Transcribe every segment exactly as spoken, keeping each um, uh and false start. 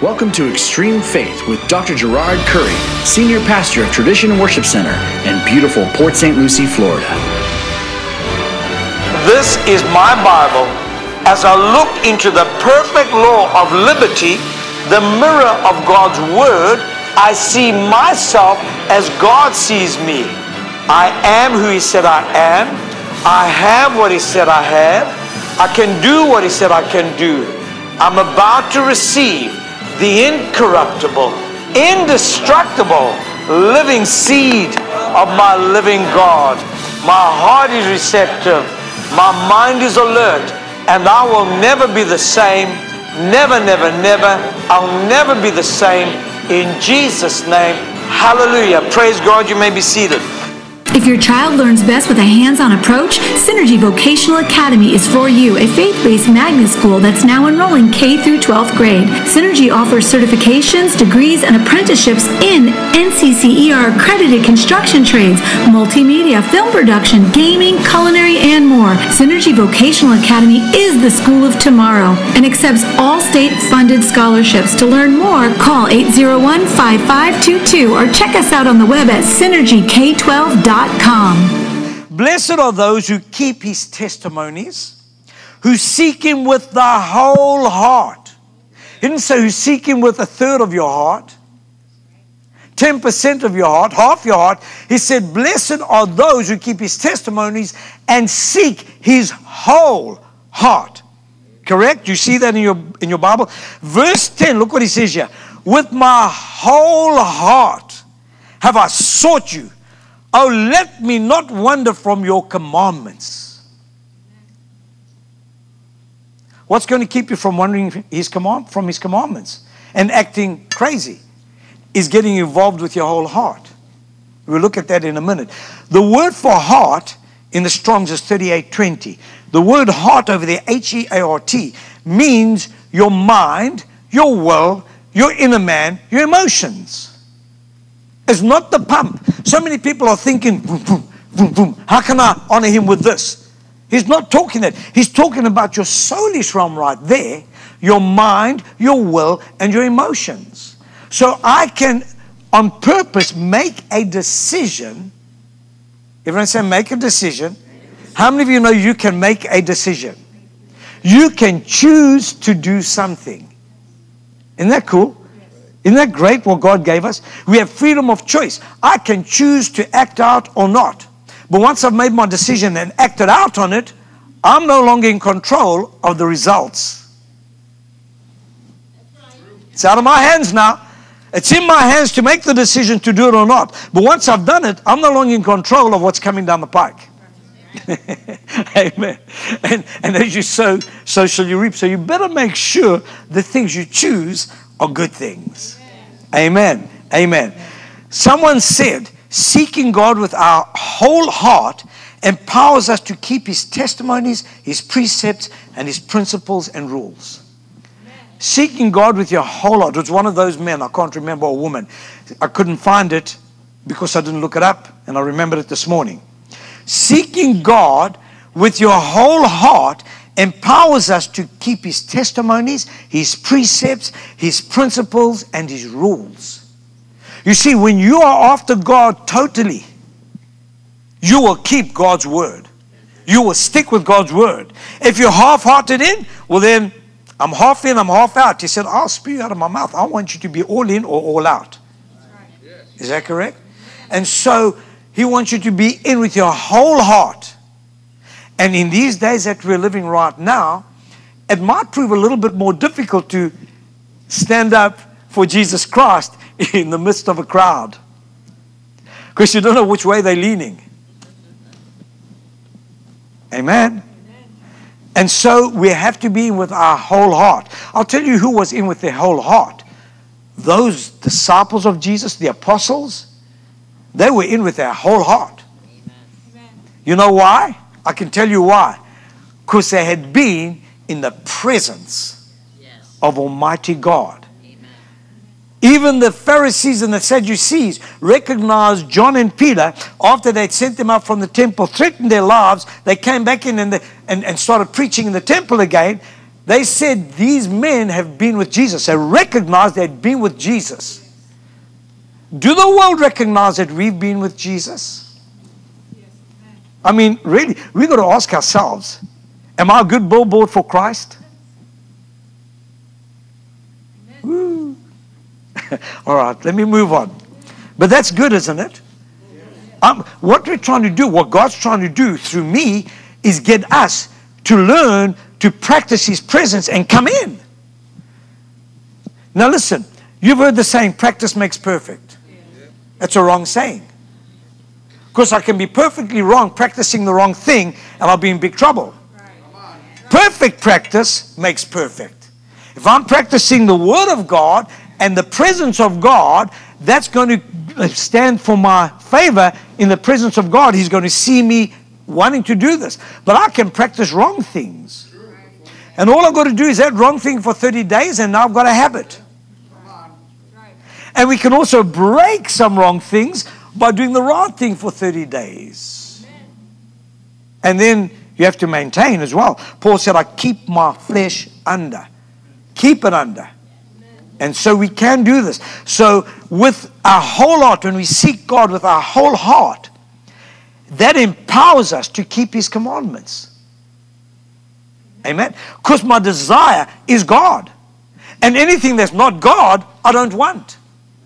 Welcome to Extreme Faith with Doctor Gerard Curry, Senior Pastor of Tradition Worship Center in beautiful Port Saint Lucie, Florida. This is my Bible. As I look into the perfect law of liberty, the mirror of God's Word, I see myself as God sees me. I am who He said I am. I have what He said I have. I can do what He said I can do. I'm about to receive the incorruptible, indestructible, living seed of my living God. My heart is receptive. My mind is alert. And I will never be the same. Never, never, never. I'll never be the same. In Jesus' name, hallelujah. Praise God. You may be seated. If your child learns best with a hands-on approach, Synergy Vocational Academy is for you, a faith-based magnet school that's now enrolling K through twelfth grade. Synergy offers certifications, degrees, and apprenticeships in N C C E R accredited construction trades, multimedia, film production, gaming, culinary, and more. Synergy Vocational Academy is the school of tomorrow and accepts all state-funded scholarships. To learn more, call eight zero one, five five two two or check us out on the web at synergy k twelve dot com. Blessed are those who keep His testimonies, who seek Him with the whole heart. He didn't say who seek Him with a third of your heart, ten percent of your heart, half your heart. He said, blessed are those who keep His testimonies and seek His whole heart. Correct? You see that in your, in your Bible? Verse ten, look what he says here. With my whole heart have I sought you. Oh, let me not wander from your commandments. What's going to keep you from wandering his command, from His commandments and acting crazy? Is getting involved with your whole heart. We'll look at that in a minute. The word for heart in the Strong's is thirty-eight twenty. The word heart over there, H E A R T, means your mind, your will, your inner man, your emotions. It's not the pump. So many people are thinking, boom, boom, boom, boom. How can I honor Him with this? He's not talking that. He's talking about your soulish realm right there, your mind, your will, and your emotions. So I can, on purpose, make a decision. Everyone say, make a decision. How many of you know you can make a decision? You can choose to do something. Isn't that cool? Isn't that great what God gave us? We have freedom of choice. I can choose to act out or not. But once I've made my decision and acted out on it, I'm no longer in control of the results. It's out of my hands now. It's in my hands to make the decision to do it or not. But once I've done it, I'm no longer in control of what's coming down the pike. Amen. And, and as you sow, so shall you reap. So you better make sure the things you choose are good things. Amen. Amen. Someone said, seeking God with our whole heart empowers us to keep His testimonies, His precepts, and His principles and rules. Seeking God with your whole heart. It was one of those men, I can't remember, a woman. I couldn't find it because I didn't look it up, and I remembered it this morning. Seeking God with your whole heart empowers us to keep His testimonies, His precepts, His principles, and His rules. You see, when you are after God totally, you will keep God's word. You will stick with God's word. If you're half-hearted in, well then, I'm half in, I'm half out. He said, I'll spew you out of my mouth. I want you to be all in or all out. Is that correct? And so, He wants you to be in with your whole heart. And in these days that we're living right now, it might prove a little bit more difficult to stand up for Jesus Christ in the midst of a crowd. Because you don't know which way they're leaning. Amen. And so we have to be in with our whole heart. I'll tell you who was in with their whole heart. Those disciples of Jesus, the apostles, they were in with their whole heart. Amen. You know why? I can tell you why. Because they had been in the presence yes. of Almighty God. Amen. Even the Pharisees and the Sadducees recognized John and Peter after they'd sent them out from the temple, threatened their lives. They came back in and, the, and, and started preaching in the temple again. They said these men have been with Jesus. They recognized they had been with Jesus. Do the world recognize that we've been with Jesus? I mean, really, we've got to ask ourselves, am I a good billboard for Christ? Woo. All right, let me move on. But that's good, isn't it? Um, what we're trying to do, what God's trying to do through me is get us to learn to practice His presence and come in. Now listen, you've heard the saying, practice makes perfect. That's a wrong saying. Because I can be perfectly wrong practicing the wrong thing and I'll be in big trouble. Perfect practice makes perfect. If I'm practicing the Word of God and the presence of God, that's going to stand for my favor in the presence of God. He's going to see me wanting to do this. But I can practice wrong things. And all I've got to do is that wrong thing for thirty days and now I've got a habit. And we can also break some wrong things by doing the right thing for thirty days. And then you have to maintain as well. Paul said, I keep my flesh under. Keep it under. And so we can do this. So with our whole heart, when we seek God with our whole heart, that empowers us to keep His commandments. Amen? Because my desire is God. And anything that's not God, I don't want.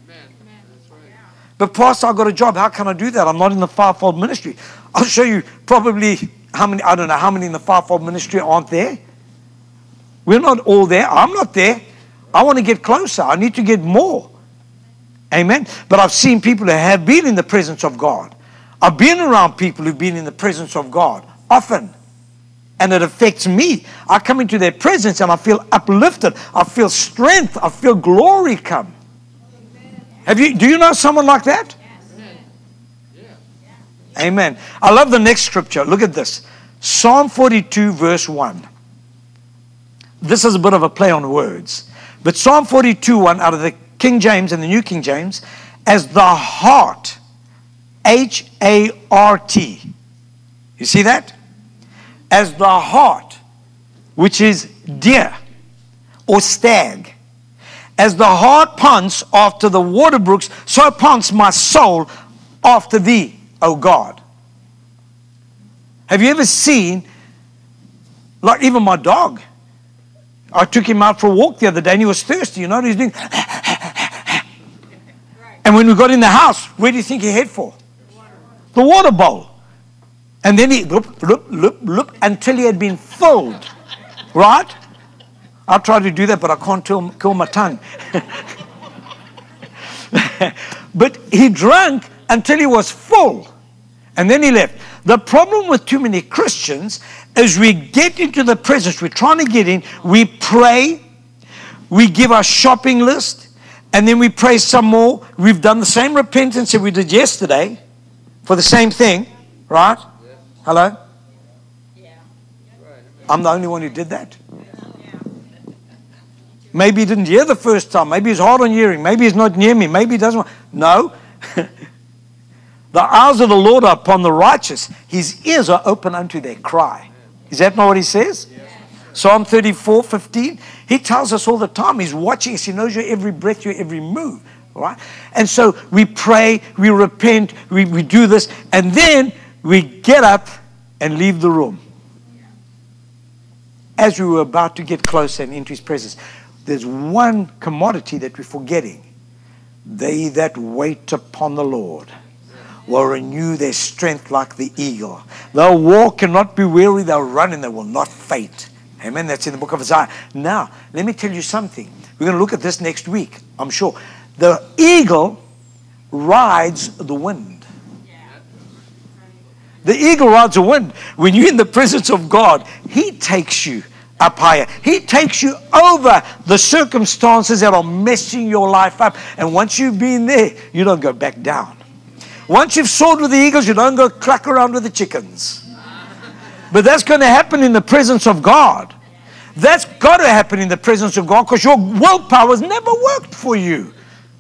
But Pastor, I've got a job. How can I do that? I'm not in the fivefold ministry. I'll show you probably how many, I don't know how many in the fivefold ministry aren't there. We're not all there. I'm not there. I want to get closer. I need to get more. Amen. But I've seen people that have been in the presence of God. I've been around people who've been in the presence of God often. And it affects me. I come into their presence and I feel uplifted. I feel strength. I feel glory come. Have you, do you know someone like that? Yes. Amen. I love the next scripture. Look at this. Psalm forty-two verse one. This is a bit of a play on words. But Psalm forty-two one out of the King James and the New King James, as the heart, H A R T. You see that? As the heart, which is deer or stag. As the hart pants after the water brooks, so pants my soul after thee, O God. Have you ever seen, like even my dog, I took him out for a walk the other day and he was thirsty, you know what he's doing? And when we got in the house, where do you think he head for? The water bowl. And then he, loop, loop, loop, loop, until he had been filled, right? I'll try to do that, but I can't kill, kill my tongue. But he drank until he was full. And then he left. The problem with too many Christians is we get into the presence. We're trying to get in. We pray. We give our shopping list. And then we pray some more. We've done the same repentance that we did yesterday for the same thing. Right? Hello? I'm the only one who did that. Maybe he didn't hear the first time. Maybe he's hard on hearing. Maybe he's not near me. Maybe he doesn't want. No. The eyes of the Lord are upon the righteous. His ears are open unto their cry. Is that not what he says? Yes. Psalm thirty-four fifteen. He tells us all the time. He's watching us. He knows your every breath, your every move. Right? And so we pray, we repent, we, we do this, and then we get up and leave the room. As we were about to get closer and into His presence. There's one commodity that we're forgetting. They that wait upon the Lord will renew their strength like the eagle. They'll walk and not be weary. They'll run and they will not faint. Amen. That's in the book of Isaiah. Now, let me tell you something. We're going to look at this next week, I'm sure. The eagle rides the wind. The eagle rides the wind. When you're in the presence of God, He takes you up higher. He takes you over the circumstances that are messing your life up. And once you've been there, you don't go back down. Once you've soared with the eagles, you don't go cluck around with the chickens. But that's going to happen in the presence of God. That's got to happen in the presence of God because your willpower has never worked for you.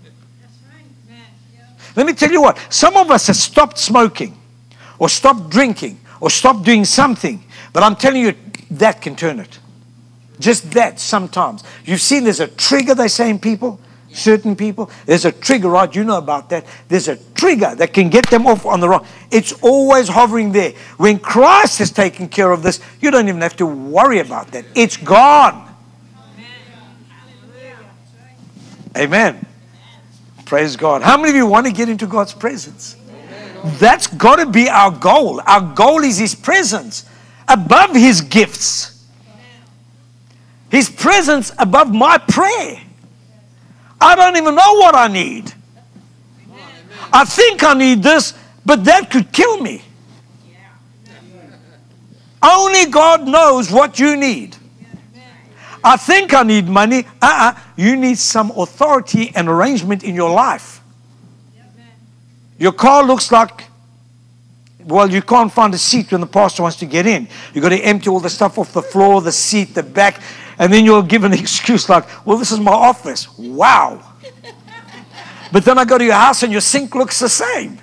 Let me tell you what. Some of us have stopped smoking or stopped drinking or stopped doing something. But I'm telling you, that can turn it. Just that sometimes. You've seen there's a trigger, they say in people, certain people. There's a trigger, right? You know about that. There's a trigger that can get them off on the wrong. It's always hovering there. When Christ has taken care of this, you don't even have to worry about that. It's gone. Amen. Praise God. How many of you want to get into God's presence? That's got to be our goal. Our goal is His presence above His gifts. His presence above my prayer. I don't even know what I need. I think I need this, but that could kill me. Only God knows what you need. I think I need money. Uh-uh. You need some authority and arrangement in your life. Your car looks like, well, you can't find a seat when the pastor wants to get in. You've got to empty all the stuff off the floor, the seat, the back, and then you'll give an excuse like, well, this is my office. Wow. But then I go to your house and your sink looks the same.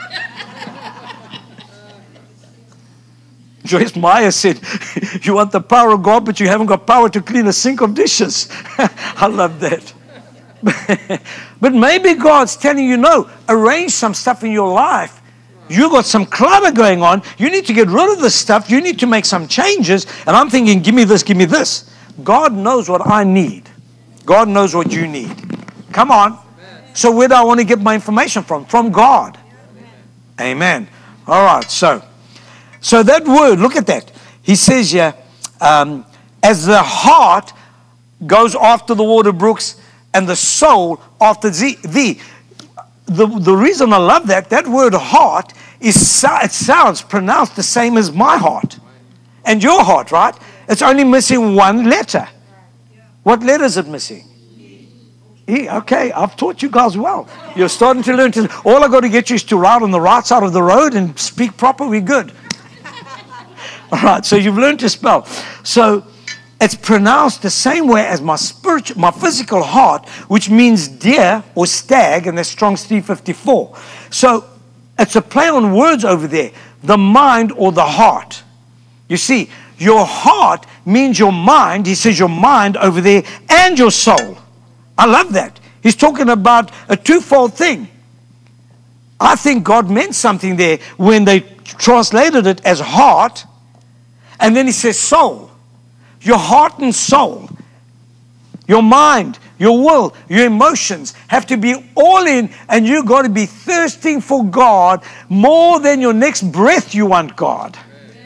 Joyce Meyer said, you want the power of God, but you haven't got power to clean a sink of dishes. I love that. But maybe God's telling you, no, arrange some stuff in your life. You got some clutter going on. You need to get rid of this stuff. You need to make some changes. And I'm thinking, give me this, give me this. God knows what I need. God knows what you need. Come on. So where do I want to get my information from? From God. Amen. All right, so. So that word, look at that. He says here, um, as the heart goes after the water brooks and the soul after thee. thee. The, the reason I love that, that word heart, is it sounds pronounced the same as my heart. And your heart, right? It's only missing one letter. What letter is it missing? E. Okay, I've taught you guys well. You're starting to learn. To, all I got to get you is to ride on the right side of the road and speak proper, we're good. All right, so you've learned to spell. So it's pronounced the same way as my spiritual, my physical heart, which means deer or stag, and that's Strong's three fifty-four. So it's a play on words over there, the mind or the heart. You see, your heart means your mind. He says your mind over there and your soul. I love that. He's talking about a twofold thing. I think God meant something there when they translated it as heart. And then he says soul. Your heart and soul, your mind, your will, your emotions have to be all in, and you've got to be thirsting for God more than your next breath you want God.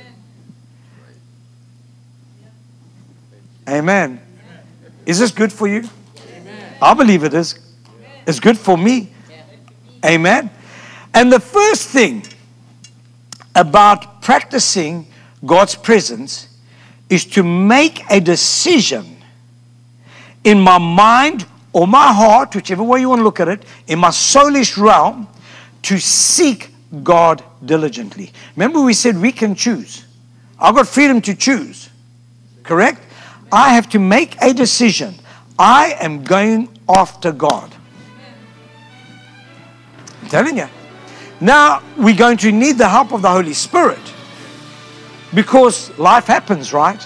Amen. Is this good for you? I believe it is. It's good for me. Amen. And the first thing about practicing God's presence is to make a decision in my mind or my heart, whichever way you want to look at it, in my soulish realm, to seek God diligently. Remember we said we can choose. I've got freedom to choose. Correct? I have to make a decision. I am going after God. I'm telling you. Now we're going to need the help of the Holy Spirit. Because life happens, right?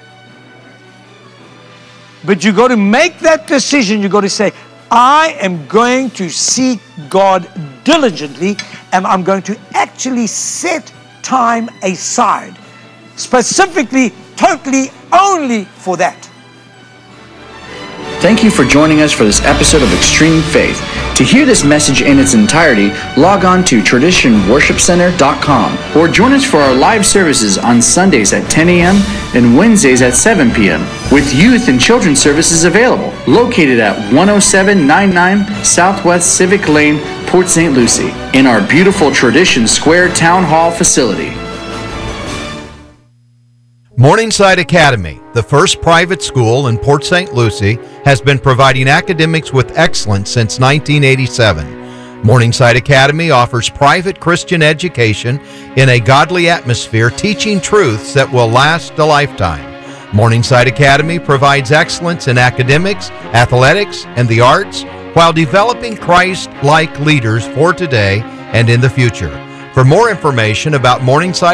But you got to make that decision. You got to say, I am going to seek God diligently, and I'm going to actually set time aside, specifically, totally, only for that. Thank you for joining us for this episode of Extreme Faith. To hear this message in its entirety, log on to tradition worship center dot com or join us for our live services on Sundays at ten a.m. and Wednesdays at seven p.m. with youth and children's services available, located at one oh seven ninety-nine Southwest Civic Lane, Port Saint Lucie, in our beautiful Tradition Square Town Hall facility. Morningside Academy, the first private school in Port Saint Lucie, has been providing academics with excellence since nineteen eighty-seven. Morningside Academy offers private Christian education in a godly atmosphere, teaching truths that will last a lifetime. Morningside Academy provides excellence in academics, athletics, and the arts, while developing Christ-like leaders for today and in the future. For more information about Morningside